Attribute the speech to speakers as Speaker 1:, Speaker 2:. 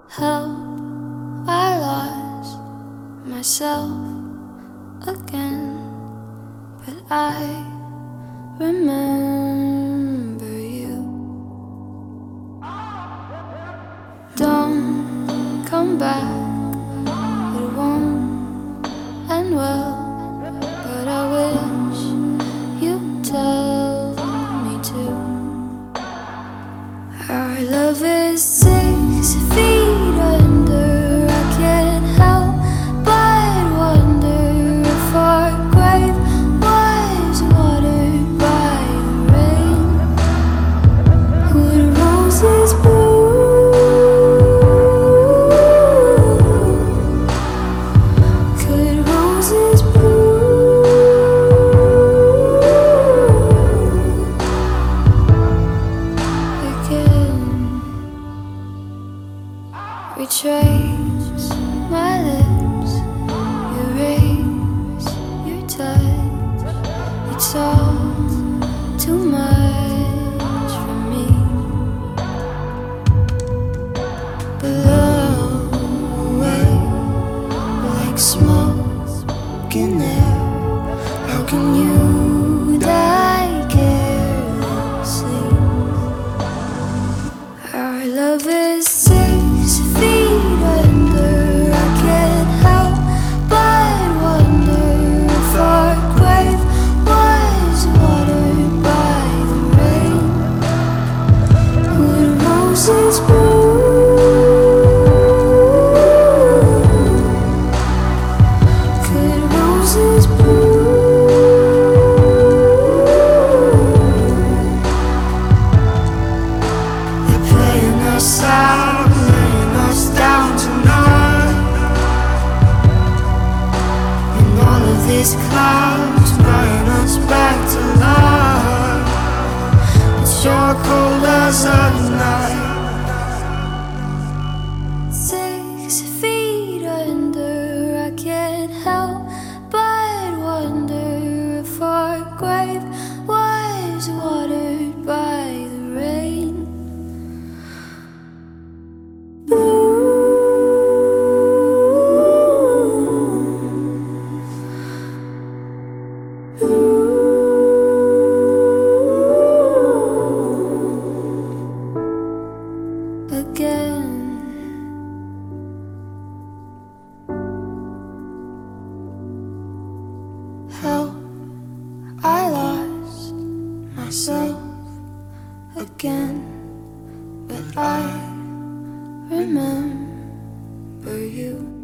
Speaker 1: How I lost myself again, but I remember you. Don't come back, it won't end well, but I wish you'd tell me to. Our love is 6 feet under. I can't help but wonder if our grave was watered by the rain. Would roses bloom? Could roses bloom again? Retrace my lips, erase your touch. It's all too much for me. Blow away like smoke in air. How can you die carelessly? Our love is 6 feet under. I can't help but wonder if our grave was watered by the rain. Would roses bloom? Could roses bloom? They're playing us out, laying us down tonight. And all of these clouds bringing us back to life. It's your cold as a night. 6 feet under. I can't help but wonder if our grave was watered by the rain. Again, how I lost myself again, but I remember you.